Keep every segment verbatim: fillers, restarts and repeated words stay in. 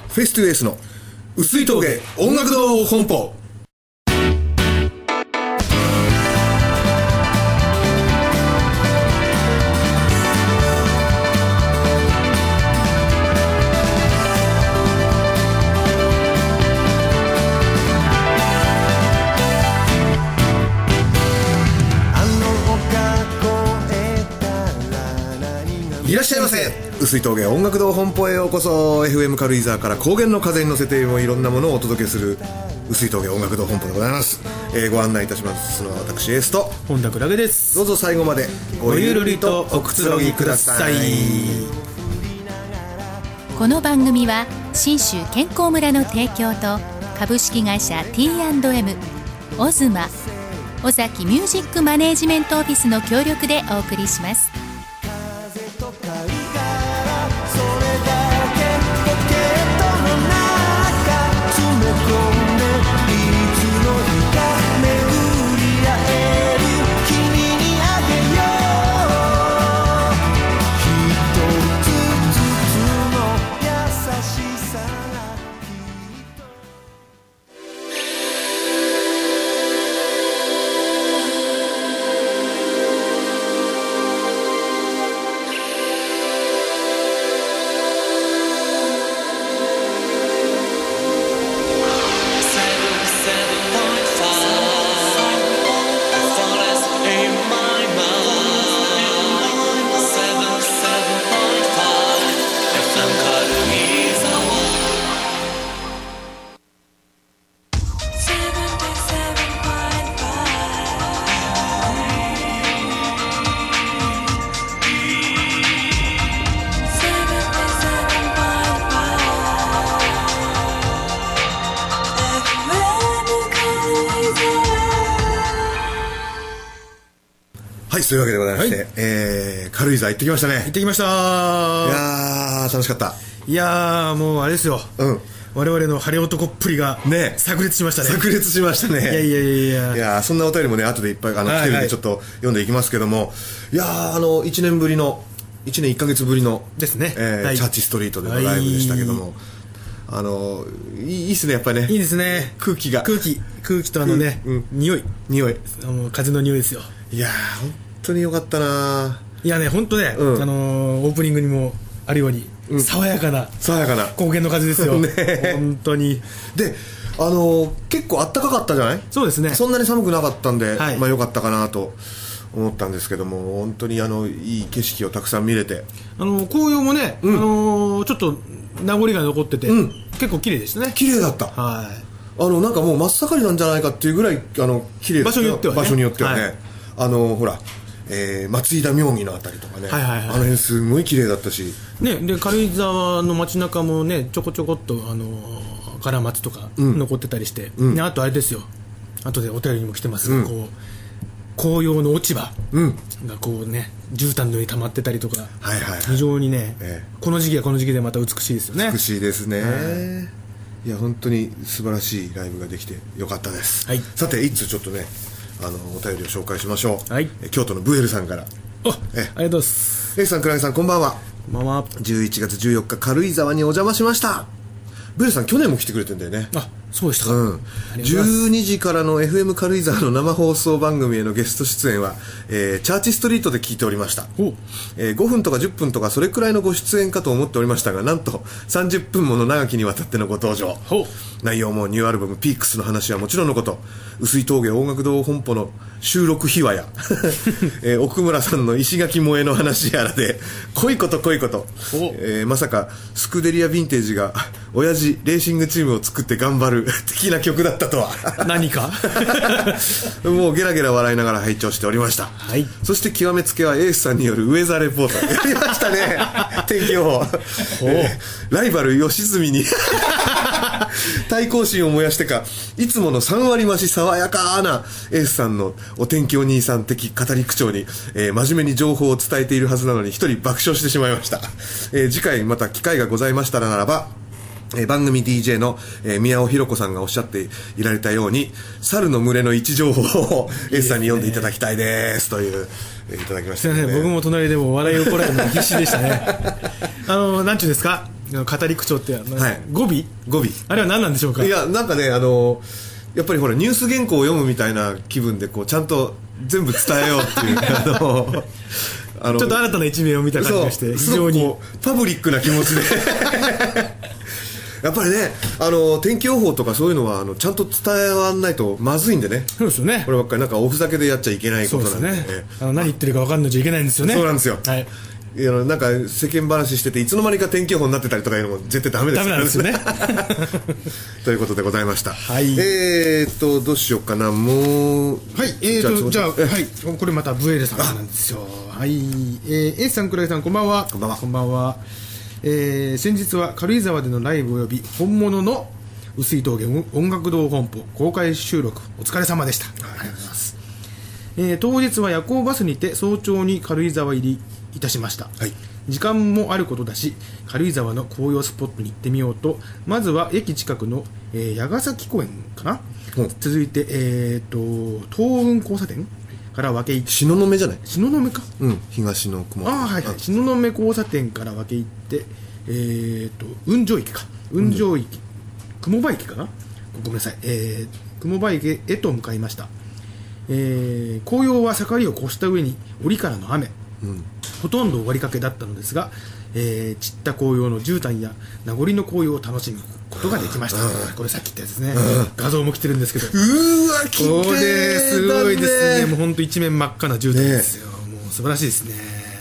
フェイストゥエースの薄い峠音楽堂本舗。いらっしゃいませ。薄い峠音楽堂本舗へようこそ。 エフエム 軽井沢から高原の風に乗せてもいろんなものをお届けする薄い峠音楽堂本舗でございます。えー、ご案内いたしますのは私エースと本田クラゲです。 どうぞ最後までごゆるりとおくつろぎください。 この番組は信州健康村の提供と株式会社 ティーアンドエム オズマ尾崎ミュージックマネージメントオフィスの協力でお送りします。 というわけでございまして、 はい、 えー、軽井沢行ってきましたね。 行ってきました。いやー楽しかった。 いやーもうあれですよ、うん、我々の晴れ男っぷりがね炸裂しましたね。 炸裂しましたね。 いやいやいやいやいやそんなお便りもね後でいっぱいあの、はいはい、来てるんでちょっと読んでいきますけども、いやーあのいちねんぶりのいちねんいっかげつぶりのですね、 えーはい、チャーチストリートでのライブでしたけども、はい、あのいいっすねやっぱりね。 いいですね。 空気が空気空気とあのね、うん、匂い匂いあの風の匂いですよ。 いやー本当によかったな。 いやね本当ね、うん、あのー、オープニングにもあるように、うん、爽やかな爽やかな高原の風ですよね。本当に。 であのー、結構暖かかったじゃない。 そうですね。 そんなに寒くなかったんで、 はい、 まあ良かったかなと思ったんですけども、本当にあのいい景色をたくさん見れて、 あの紅葉もね、うん、あのー、ちょっと名残が残ってて、うん、結構綺麗でしたね。 綺麗だった。 はい。 あのなんかもう真っ盛りなんじゃないかっていうぐらいあの綺麗だった。 場所によってはね。 場所によってはね、はい、あのほらえー、松井田妙義のあたりとかね、はいはいはい、あの辺すごい綺麗だったし、 ね、で軽井沢の街中もねちょこちょこっとあのカラマツとか残ってたりして、うんね、あとあれですよ、あとでお便りにも来てますが、うん、こう紅葉の落ち葉がこうね絨毯の上に溜まってたりとか、はいはいはい、非常にね、ええ、この時期はこの時期でまた美しいですよね。 美しいですね、はい、いや本当に素晴らしいライブができてよかったです、はい、さていつちょっとねあのお便りを紹介しましょう、はい、京都のブエルさんから。 あ、ありがとうございます。 エイさん、クラゲさん、こんばんは。 こんばんは。 じゅういちがつじゅうよっか軽井沢にお邪魔しました。ブエルさん去年も来てくれてんだよね。 あ、そうでしたか、 うん、じゅうにじからの エフエム 軽井沢の生放送番組へのゲスト出演は、えー、チャーチストリートで聞いておりました。えー、ごふんとかじゅっぷんとかそれくらいのご出演かと思っておりましたが、なんとさんじゅっぷんもの長きにわたってのご登場。内容もニューアルバムピークスの話はもちろんのこと、薄い峠音楽堂本舗の収録秘話や、えー、奥村さんの石垣萌えの話やらで濃いこと濃いこと、えー、まさかスクデリアヴィンテージが親父レーシングチームを作って頑張る的な曲だったとは何かもうゲラゲラ笑いながら拝聴しておりました、はい、そして極めつけはエースさんによるウェザーレポーターやりましたね天気予報、えー、ライバル吉住に対抗心を燃やしてかいつものさんわり増し爽やかなエースさんのお天気お兄さん的語り口調に、えー、真面目に情報を伝えているはずなのに一人爆笑してしまいました、えー、次回また機会がございましたらならば、えー、番組 ディージェー の、えー、宮尾ひろ子さんがおっしゃっていられたように猿の群れの位置情報をエースさんに読んでいただきたいですという、えー、いただきましたね。 僕も隣でも笑いをこらえるの必死でしたねあのなんていうんですか、 語り口調ってあの、 はい、 語尾語尾あれは何なんでしょうか。 いやなんかねあのやっぱりほらニュース原稿を読むみたいな気分でこうちゃんと全部伝えようっていうあのあのちょっと新たな一面を見た感じがして非常にパブリックな気持ちでやっぱりねあの天気予報とかそういうのはあのちゃんと伝えわんないとまずいんでね。 そうですよね。 こればっかりなんかおふざけでやっちゃいけないことなんで、ね、 そうですね。あの何言ってるか分かんないじゃいけないんですよね。 そうなんですよ、 はい、 いやなんか世間話してていつの間にか天気予報になってたりとかいうのも絶対ダメですダメなんですよねということでございました。 はい、 えーっとどうしようかなもうはいえーとじゃあはいこれまたブエレさんなんですよ。はい、えー、A さん倉井さんこんばんは。 こんばんは。 こんばんは。えー、先日は軽井沢でのライブおよび本物の碓氷峠音楽堂本舗公開収録お疲れ様でした。ありがとうございます。えー、当日は夜行バスにて早朝に軽井沢入りいたしました。はい、時間もあることだし軽井沢の紅葉スポットに行ってみようとまずは駅近くの、えー、矢ヶ崎公園かな、うん、続いて、えー、と東雲交差点から分け入って東雲じゃない東雲か、 うん、東の雲あ、はいはい、東雲交差点から分け入って、えー、と雲上池か雲上池、うん、雲場池かなごめんなさい、えー、雲場池へと向かいました。えー、紅葉は盛りを越した上に折からの雨、うん、ほとんど終わりかけだったのですが、えー、散った紅葉の絨毯や名残の紅葉を楽しむことができました。これさっき言ったやつですね。画像も来てるんですけど、 うーわきれいだね。 これすごいですね。もう本当一面真っ赤な絨毯ですよ、ね、もう素晴らしいですね。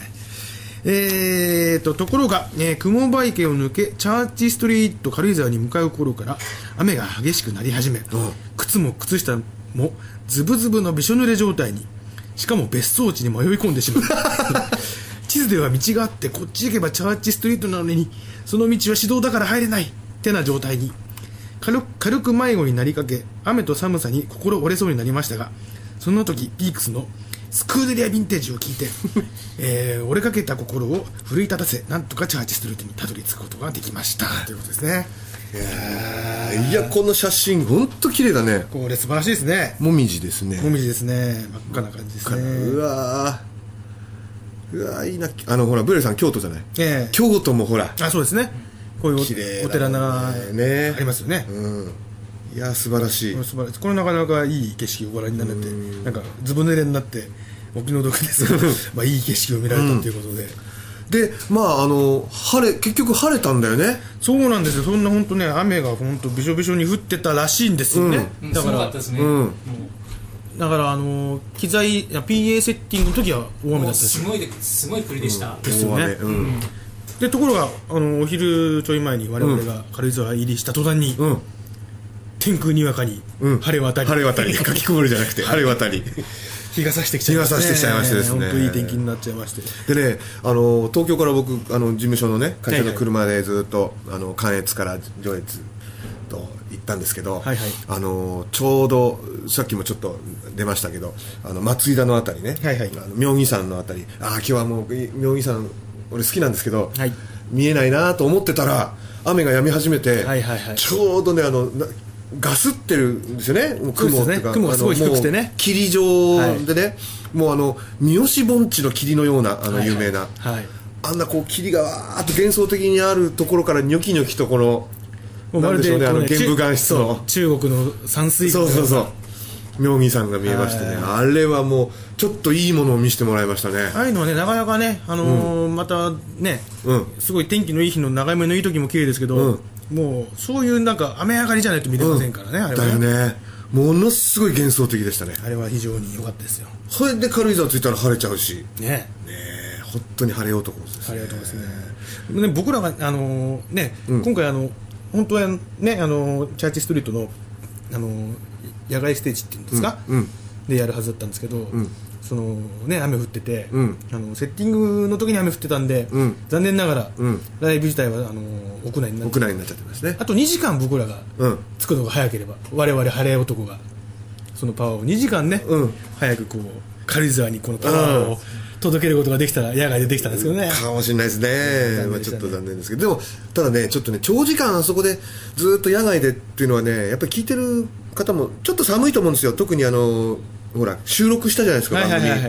えーとところが、えー、雲場池を抜けチャーチストリート軽井沢に向かう頃から雨が激しくなり始め、うん、靴も靴下もズブズブのびしょ濡れ状態に、しかも別荘地に迷い込んでしまう地図では道があってこっち行けばチャーチストリートなのにその道は私道だから入れないってな状態に、軽く、軽く迷子になりかけ雨と寒さに心折れそうになりましたが、その時ピークスのスクーデリアヴィンテージを聞いて、えー、折れかけた心を奮い立たせなんとかチャーチストリートにたどり着くことができましたということですね。 いや, いやこの写真本当綺麗だね。 これ素晴らしいですね。 もみじですね。 もみじですね。真っ赤な感じですね。 うわーうわーいいな。あのほらブレさん京都じゃない、 えー、 京都もほらあそうですね。こういう お, お寺が、 ね、 ありますよね、 うん、いや素晴らしい。 これ素晴らしい。これなかなかいい景色をご覧になれて、なんかずぶ濡れになってお気の毒ですがまあいい景色を見られたということで、 うん、でまああの晴れ結局晴れたんだよね。 そうなんですよ。そんな本当ね雨が本当びしょびしょに降ってたらしいんですよね、 うん、だからすごかったですね、うん、 だからあの機材 ピーエー セッティングの時は大雨だったですすごいすごい降りでした、 うん、ですよね、うんうん、でところがあのお昼ちょい前に我々が軽井沢入りした途端に、うん、天空にわかに晴れ渡り、 うん、晴れ渡りかき曇るじゃなくて晴れ渡り日が差してきちゃいましたね。 日が差してきちゃいましてですね。 本当いい天気になっちゃいまして。 でね、あの東京から僕あの事務所のね会社の車でずっと、はいはい、あの関越から上越と行ったんですけど、はいはい、あのちょうどさっきもちょっと出ましたけど、あの松井田のあたりね、はいはい、あの妙義山のあたり、あ今日はもう妙義山俺好きなんですけど、はい、見えないなと思ってたら雨が止み始めて、はいはいはい、ちょうどねあのガスってるんですよね。もう雲っていうか、 ね、雲がすごい低くてね、 霧状でね、はい、もうあの三好盆地の霧のようなあの有名な、はいはいはい、あんなこう霧がわーっと幻想的にあるところからニョキニョキとこのもうまるで、ね、 あの玄武岩質の中国の山水そうそうそう妙義山が見えましてね、あれはもうちょっといいものを見せてもらいましたね。 ああいうのはねなかなかね、あのーうん、またね、うん、すごい天気のいい日の長めのいい時も綺麗ですけど、うん、もうそういうなんか雨上がりじゃないと見れませんからね、うん、あれはね。 だよね。ものすごい幻想的でしたね。 あれは非常に良かったですよ。 それで軽井沢着いたら晴れちゃうしねね本当に晴れ男ですね。 晴れ男ですね。ね僕らがあのー、ね、うん、今回あの本当はねあのチャーチストリートのあの野外ステージっていうんですか、うんうん、でやるはずだったんですけど、うん、そのね雨降ってて、うん、あのセッティングの時に雨降ってたんで、うん、残念ながら、うん、ライブ自体はあの屋内になっちゃって、屋内になっちゃってますね。あとにじかん僕らが着くのが早ければ、我々晴れ男がそのパワーをにじかんね、うん、早くこう軽井沢にこのパワーを届けることができたら野外でできたんですけどね。 かもしれないですね、まあ、ちょっと残念ですけど、でもただねちょっとね長時間あそこでずっと野外でっていうのはねやっぱり聞いてる方もちょっと寒いと思うんですよ。特にあのほら収録したじゃないですか、番組、はいはいはいはい、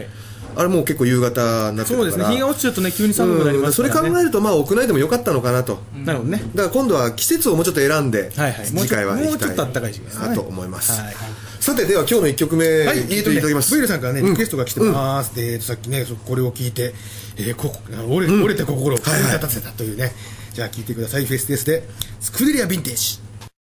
あれもう結構夕方になってるから、 そうですね、日が落ちちゃうとね急に寒くなりますからね、 うん、それ考えるとまあ屋内でも良かったのかなと、 うん、なるほどね。 だから今度は季節をもうちょっと選んで、 はいはい、 次回は行きたいもうちょっと暖かい時期ですねなと思います、 はい、 さてでは今日のいっきょくめ、 はい、 聞いていただきます。 ブイルさんからねリクエストが来てます、うん、でさっきねこれを聞いて、えー、こ折れ、うん、折れた心を奮い立たせたというね、はいはい、じゃあ聞いてください。フェスティスでスクデリアヴィンテージ。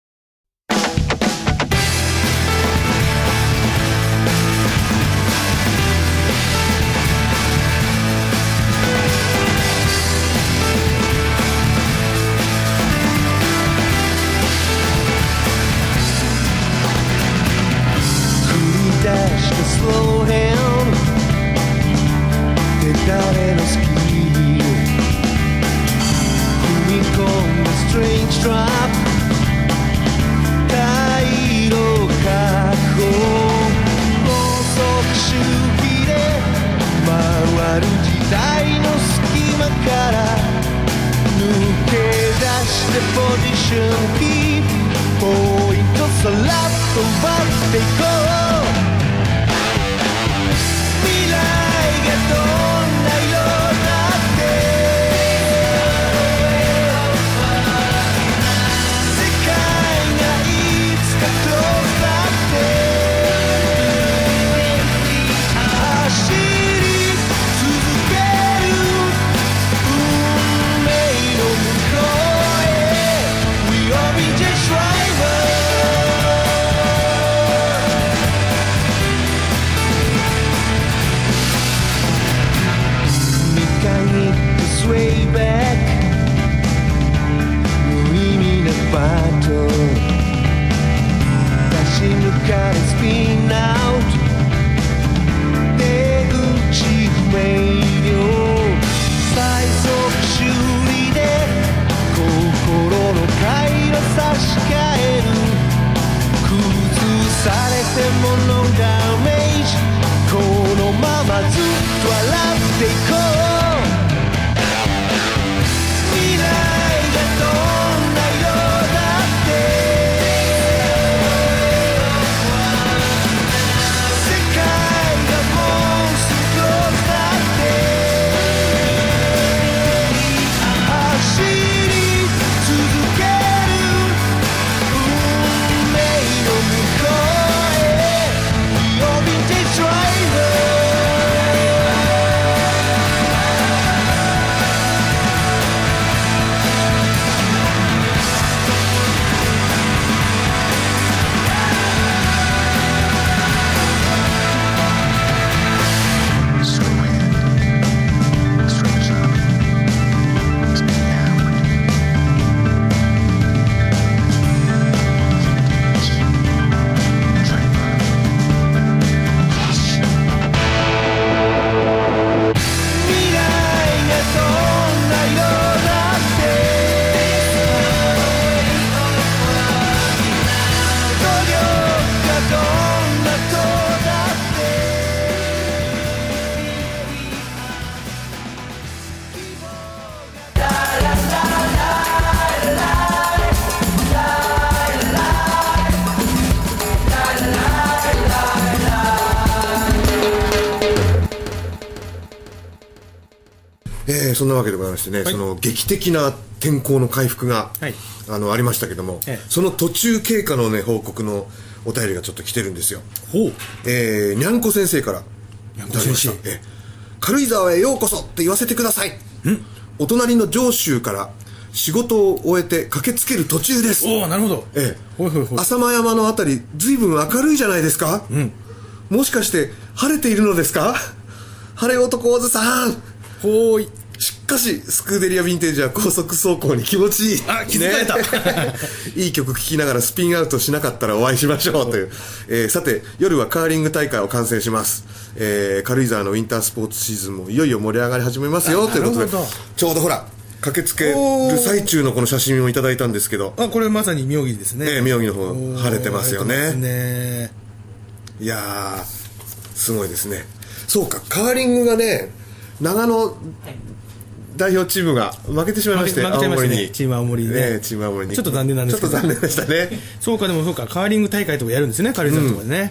えー、そんなわけでございましてね、はい、その劇的な天候の回復が、はい、あのありましたけども、ええ、その途中経過の、ね、報告のお便りがちょっと来てるんですよ。ほう、えー、にゃんこ先生からいただきました。えー、軽井沢へようこそって言わせてください。んお隣の上州から仕事を終えて駆けつける途中です。 おお、なるほど。 えー、ほいほいほい。浅間山のあたりずいぶん明るいじゃないですか。うん、もしかして晴れているのですか。晴れ男おずさん。ほーい。しかしスクーデリアヴィンテージは高速走行に気持ちいい。 あ、気づかれた、 ね、いい曲聴きながらスピンアウトしなかったらお会いしましょうという、えー、さて夜はカーリング大会を観戦します、えー、軽井沢のウィンタースポーツシーズンもいよいよ盛り上がり始めますよということで、ちょうどほら駆けつける最中のこの写真をいただいたんですけど、 あ、これまさに妙義ですね。 えー、妙義の方晴れてますよね。 晴れてますね。 いやーすごいですね。そうか、カーリングがね、長野代表チームが負けてしまいまして、 負けちゃいましたね、 青森にチーム青森ね、 ね、チーム青森にちょっと残念なんですけど、 ちょっと残念でしたね。 そうか、でもそうか、カーリング大会とかやるんですね、軽井沢とかでね、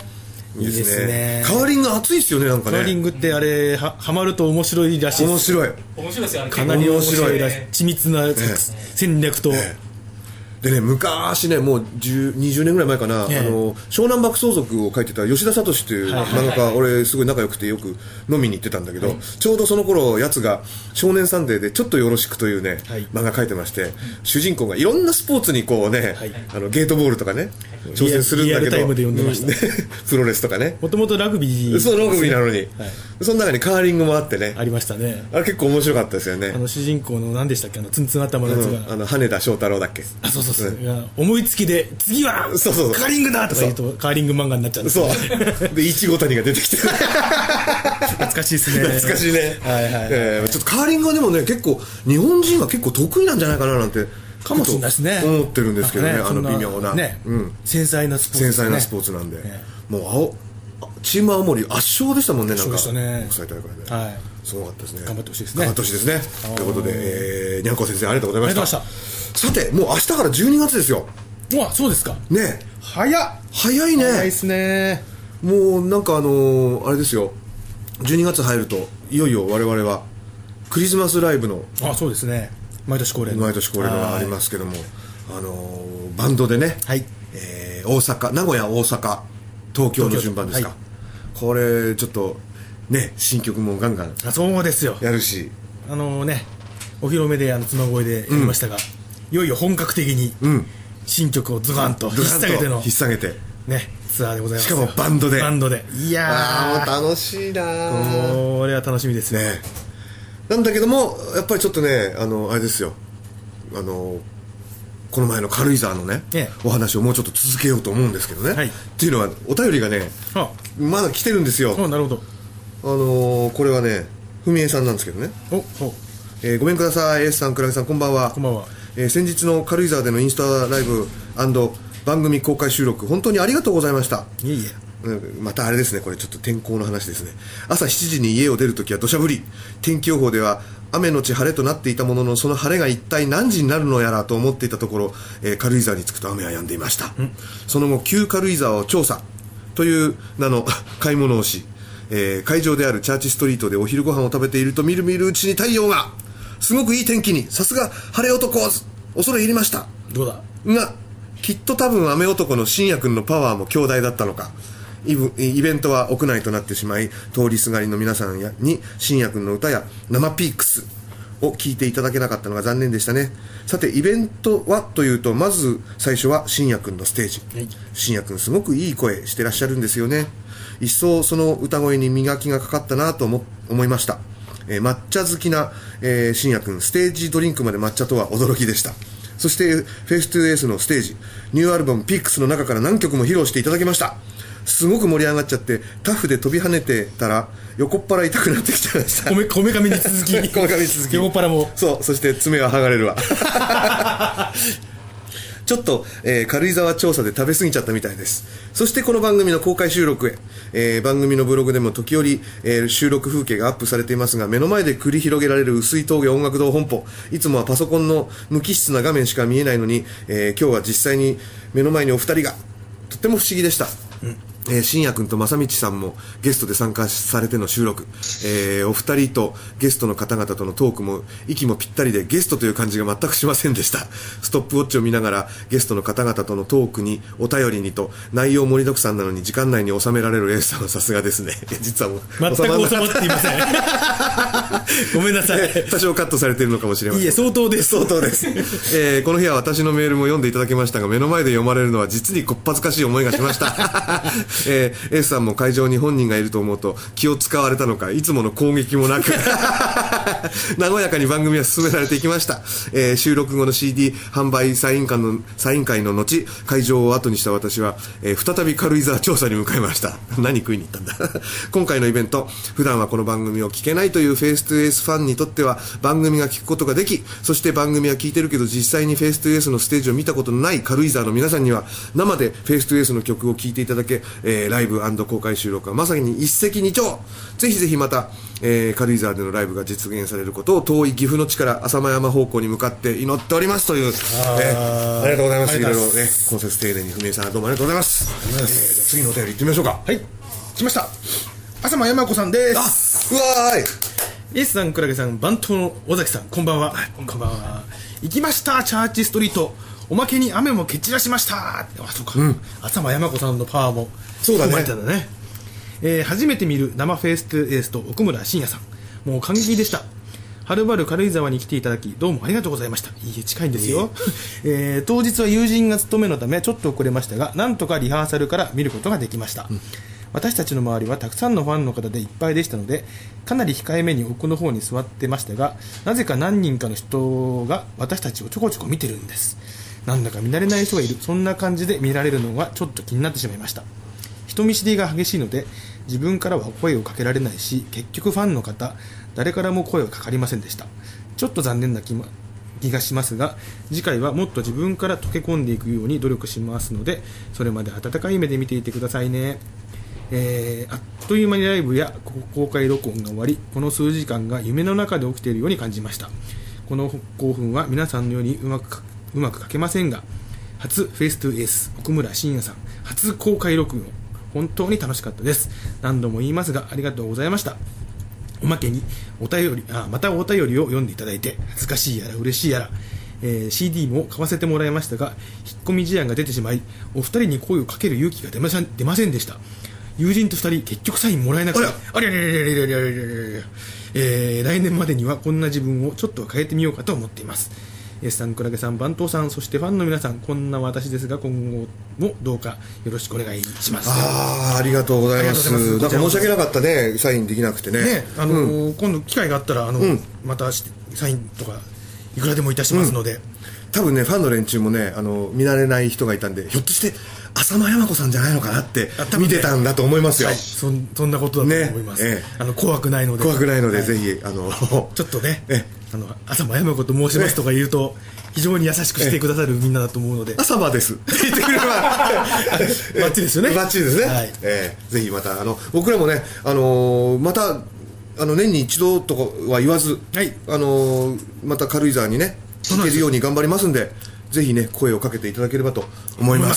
いいですね。 カーリング熱いですよね、なんかね。 カーリングってあれはハマると面白いらしいです。 面白い。 面白いですよ、 かなり面白いらしい。緻密な戦略と。 でね、昔ね、もうじゅう、にじゅうねんぐらい前かな、ええ、あの湘南爆走族を書いてた吉田聡という漫画家、はい、俺すごい仲良くてよく飲みに行ってたんだけど、はい、ちょうどその頃やつが少年サンデーでちょっとよろしくというね、はい、漫画書いてまして、うん、主人公がいろんなスポーツにこうね、はい、あのゲートボールとかね挑戦するんだけど、リアルタイムで読んでました、うん、プロレスとかね、 もともとラグビー、 そうラグビーなのに、はい、その中にカーリングもあってね、 ありましたね。 あれ結構面白かったですよね。 あの主人公の何でしたっけ、あのツンツン頭のやつが、 うん、あの羽田翔太郎だっけ、 あ、そうそうそう、うん、思いつきで次はそうそうそうカーリングだとか言うとカーリング漫画になっちゃうんですよ、ね、 そうでいちご谷が出てきて懐かしいですね。 懐かしいね、 はいはい、はい、 えー、ちょっとカーリングはでもね結構日本人は結構得意なんじゃないかななんてかもしれないですね、 思ってるんですけどね、あの微妙な、 ね、 うん、 繊細なスポーツ、 ね、繊細なスポーツなんで、ね、もう青チーム青森圧勝でしたもんね、なんかそうでしたね、 国際大会で、 はい、 すごかったですね。 頑張ってほしいですね。 頑張ってほしいですね。ということで、えー、にゃんこ先生ありがとうございました。 ありがとうございました。さて、もう明日からじゅうにがつですよ。 うわ、そうですか。 ね、 早っ早いね。 早いですね。 もうなんかあのー、あれですよ、じゅうにがつ入るといよいよ我々はクリスマスライブの、 あ、そうですね、毎年恒例の毎年恒例のがありますけども、あのー、バンドでね、はい、えー、大阪、名古屋、大阪、東京の順番ですか、はい、これちょっとね、新曲もガンガンあ、そうですよ、 やるし、 あのー、ね、お披露目であの妻声でやりましたが、うん、いよいよ本格的に新曲をズバンと引っ提げての引っ提げてね、ツアーでございます。 しかもバンドでバンドでいやー、楽しいなー、これは楽しみですね。 なんだけどもやっぱりちょっとね、あのあれですよ、あのこの前の軽井沢のね、ね、お話をもうちょっと続けようと思うんですけどね、はい、っていうのはお便りがね、はあ、まだ来てるんですよ。 ああ、なるほど。 あのー、これはね、ふみえさんなんですけどね、おお、えー、ごめんください、エースさん、クラゲさん、こんばんは。 こんばんは。 えー、先日の軽井沢でのインスタライブ&番組公開収録、本当にありがとうございました。 いえいえ、 うん、またあれですね、これちょっと天候の話ですね。朝しちじに家を出るときは土砂降り、天気予報では雨のち晴れとなっていたものの、その晴れが一体何時になるのやらと思っていたところ、えー、軽井沢に着くと雨は止んでいました。その後、旧軽井沢を調査という名の買い物をし、えー、会場であるチャーチストリートでお昼ご飯を食べていると、みるみるうちに太陽がすごくいい天気に、さすが晴れ男、恐れ入りました。 どうだが、きっと多分雨男の信也君のパワーも強大だったのか、イベントは屋内となってしまい、通りすがりの皆さんやに信也君の歌や生ピークスを聴いていただけなかったのが残念でしたね。さてイベントはというと、まず最初は信也君のステージ、はい、信也君すごくいい声してらっしゃるんですよね。一層その歌声に磨きがかかったなと 思, 思いました。えー、抹茶好きな、えー、信也君、ステージドリンクまで抹茶とは驚きでした。そしてフェイストゥエースのステージ、ニューアルバムピックスの中から何曲も披露していただきました。すごく盛り上がっちゃって、タフで飛び跳ねてたら横っ腹痛くなってきちゃいました。 こめこめかみに続きこめかみに続き横っ腹も、 そう、そして爪は剥がれるわちょっと、えー、軽井沢調査で食べ過ぎちゃったみたいです。そしてこの番組の公開収録へ、えー、番組のブログでも時折、えー、収録風景がアップされていますが、目の前で繰り広げられる薄い峠音楽堂本舗、いつもはパソコンの無機質な画面しか見えないのに、えー、今日は実際に目の前にお二人が、とっても不思議でした。うん、えー、信也君と正道さんもゲストで参加されての収録、えー、お二人とゲストの方々とのトークも息もぴったりで、ゲストという感じが全くしませんでした。ストップウォッチを見ながらゲストの方々とのトークにお便りにと、内容盛りだくさんなのに時間内に収められるエースさんはさすがですね。実はもう全く収まっていませんごめんなさい、 多少カットされているのかもしれません。 いえ、相当です、 相当です、えー、この日は私のメールも読んでいただきましたが、目の前で読まれるのは実にこっぱずかしい思いがしましたえー、エースさんも会場に本人がいると思うと気を使われたのか、いつもの攻撃もなく和やかに番組は進められていきました。えー、収録後の シーディー 販売サイン会のサイン会の後、会場を後にした私は、えー、再び軽井沢調査に向かいました何食いに行ったんだ今回のイベント、普段はこの番組を聞けないというフェイストゥエースファンにとっては番組が聞くことができ、そして番組は聞いてるけど実際にフェイストゥエースのステージを見たことのない軽井沢の皆さんには、生でフェイストゥエースの曲を聴いていただけ、えー、ライブ&公開収録はまさに一石二鳥。ぜひぜひまた、えー、軽井沢でのライブが実現されることを遠い岐阜の地から浅間山方向に向かって祈っておりますという、あ, えー、ありがとうございます。いろいろね、今節丁寧に文江さんどうもありがとうございます。えー、じゃあ次のお便り行ってみましょうか。 はい。 来ました。浅間山子さんです。 あ、うわーい。 エースさん、クラゲさん、番頭の尾崎さん、こんばんは。こんばんは。行きました、チャーチストリート。おまけに雨も蹴散らしました。あ、そうか。うん、浅間山子さんのパワーもそうだね。 含まれてたんだね。えー、初めて見る生フェイストゥエースと奥村信也さん、もう感激でした。はるばる軽井沢に来ていただきどうもありがとうございました。いいえ、近いんですよ、えー、当日は友人が勤めのためちょっと遅れましたが、なんとかリハーサルから見ることができました、うん、私たちの周りはたくさんのファンの方でいっぱいでしたので、かなり控えめに奥の方に座ってましたが、なぜか何人かの人が私たちをちょこちょこ見てるんです。なんだか見慣れない人がいる、そんな感じで見られるのがちょっと気になってしまいました。人見知りが激しいので自分からは声をかけられないし、結局ファンの方誰からも声はかかりませんでした。ちょっと残念な 気, 気がしますが、次回はもっと自分から溶け込んでいくように努力しますので、それまで温かい目で見ていてくださいね。えー、あっという間にライブや公開録音が終わり、この数時間が夢の中で起きているように感じました。この興奮は皆さんのようにうまくうまく書けませんが、初フェイストゥエース奥村信也さん初公開録音、本当に楽しかったです。何度も言いますがありがとうございました。おまけにお便りあまたお便りを読んでいただいて恥ずかしいやら嬉しいやら、えー、シーディー も買わせてもらいましたが、引っ込み思案が出てしまいお二人に声をかける勇気が出ません、出ませんでした。友人と二人結局サインもらえなくて、ありゃりゃりゃりゃりゃりゃりゃりゃ、えー、来年までにはこんな自分をちょっと変えてみようかと思っています。エースさん、クラゲさん、番頭さん、そしてファンの皆さん、こんな私ですが今後もどうかよろしくお願いします。 ああ、ありがとうございます。なんか申し訳なかったね、サインできなくてね。 ね、あのーうん、今度機会があったらあの、うん、またサインとかいくらでもいたしますので、うん、 多分ねファンの連中もね、あの見慣れない人がいたんで、ひょっとして浅間山子さんじゃないのかなって見てたんだと思いますよ。はい、 そ, そんなことだと思います。ね、ええ、あの怖くないので、 怖くないので、 はい、 ぜひあのちょっとね、ええ、あの浅間山子と申しますとか言うと、ね、非常に優しくしてくださるみんなだと思うので、 浅間です言ってくればバッチリですよね。 バッチリですね。はい、えー、ぜひまたあの僕らもね、あのー、またあの年に一度とかは言わず、はい、あのー、また軽井沢にね行けるように頑張りますんで、ぜひね声をかけていただければと思います。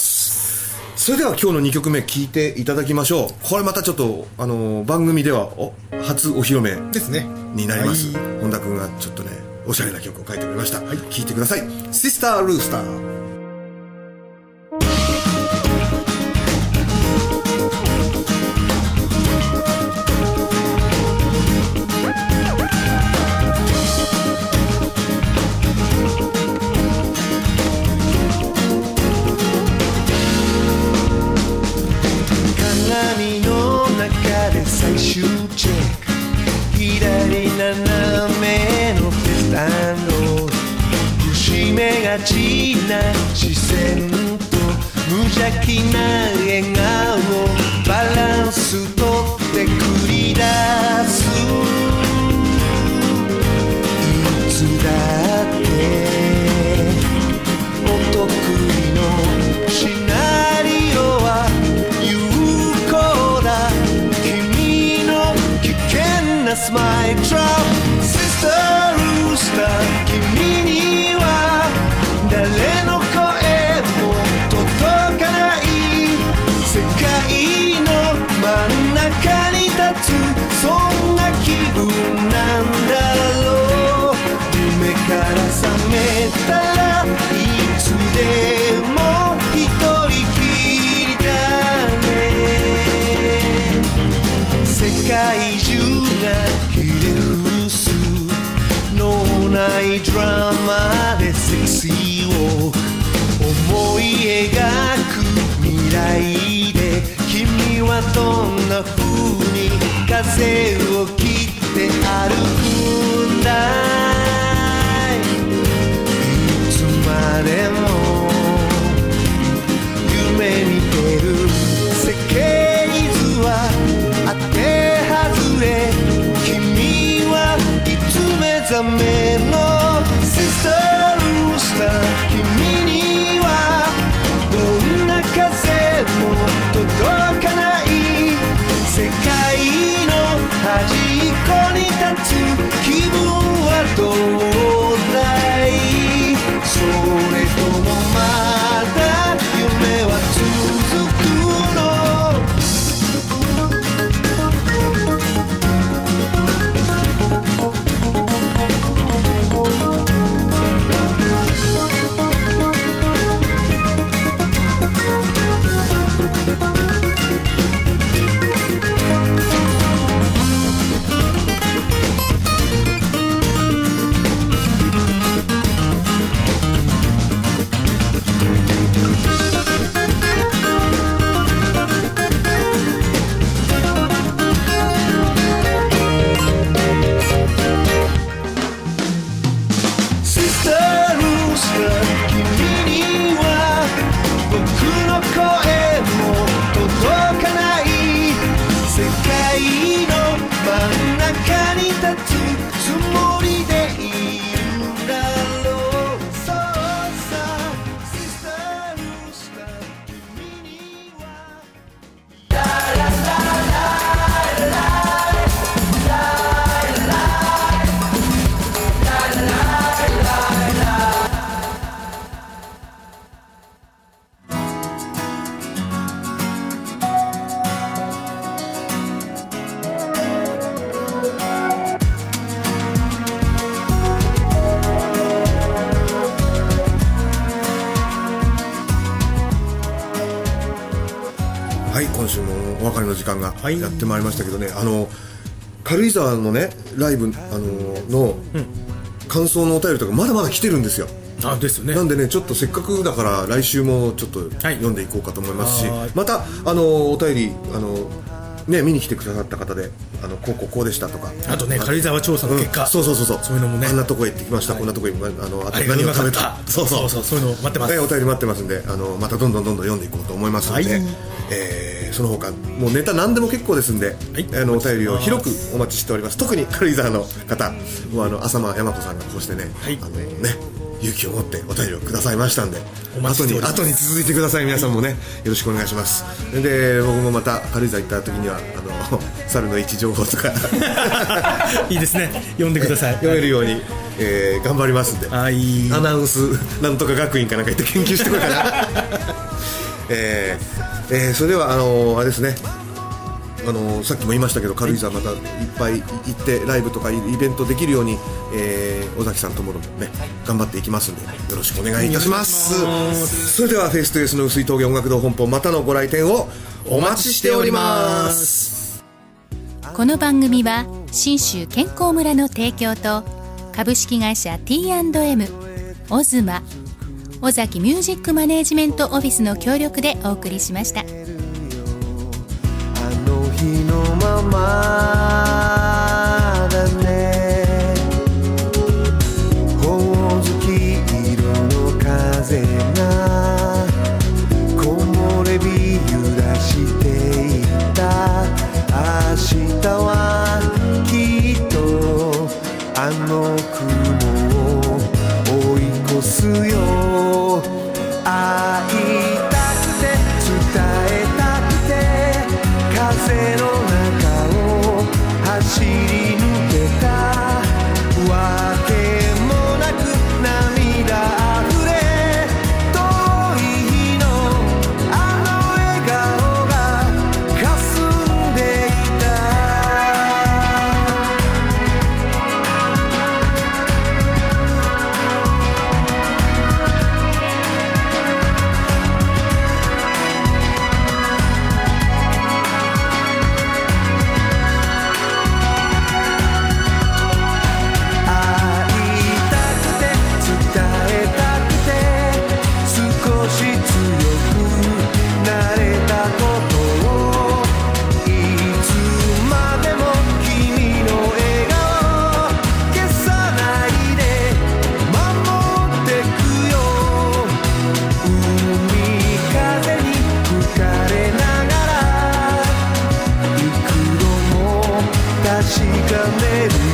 それでは今日のにきょくめ聴いていただきましょう。これまたちょっと、あのー、番組ではお初お披露目ですねになります。はい、本田君がちょっとねおしゃれな曲を書いてくれました。はい、聴いてください。シスタールースター。 最終チェック、左斜めのフェスタンド、伏し目がちな視線と無邪気な笑顔、バランスとって繰り出す、いつだってお得意のシナリオは有効だ、スマイルトラップ、シスタールースター、君には誰の声も届かない、世界の真ん中に立つ、そんな気分なんだろう。夢から覚めたらいつでも一人きりだね。世界中ひれ伏す脳内ドラマでセクシーを思い描く未来で、君はどんな風に風を切って歩くんだい、いつまでも夢見てる設計図は当て外れ、君はいつ目覚めのシスタールースター、君にはどんな風も届かない、世界の端っこに立つ気分はどうだい、それともまだ夢は続くの。 はい今週もお別れの時間がやってまいりましたけどね、はい、あの軽井沢のねライブあのの感想のお便りとかまだまだ来てるんですよ。 あですよね。 なんでねちょっとせっかくだから来週もちょっと読んでいこうかと思いますし、はい、またあのお便りあのね、見に来てくださった方であのこうこうこうでしたとか、 あとね軽井沢調査の結果、 うん、そうそうそうそうそういうのもね、 あんなとこへ行ってきました、はい、こんなとこへあのあと何を食べた、 そうそうそうそういうの待ってます、 えー、お便り待ってますんであのまたどんどんどんどん読んでいこうと思いますので、はいえー、その他もうネタ何でも結構ですんで、はい、あのお便りを広くお待ちしております。特に軽井沢の方もうあの浅間山子さんがこうしてね、はい、あのね勇気を持ってお便りをくださいましたんで後に後に続いてください。皆さんもねよろしくお願いします。で僕もまた軽井沢行った時にはあの猿の位置情報とかいいですね読んでください読めるように、えー、頑張りますんで、はい、アナウンスなんとか学院かなんか行って研究してこいかな、えーえー、それではあのー、あれですねあのさっきも言いましたけど軽井沢またいっぱい行ってライブとかイベントできるように、えー、尾崎さんともどもね頑張っていきますんでよろしくお願いいたします。それではフェイストゥフェイスの薄い峠音楽堂本舗またのご来店をお待ちしております。 この番組は信州健康村の提供と株式会社 ティーアンドエム オズマ尾崎ミュージックマネージメントオフィスの協力でお送りしました。 日のままだねほおずき色の風が木漏れ日揺らしていた。明日はきっとあの雲を追い越すよ。会いたくて伝えたくて風の中を走り抜けたわけもなく涙あふれ遠い日のあの笑顔が霞んでいた。確かめる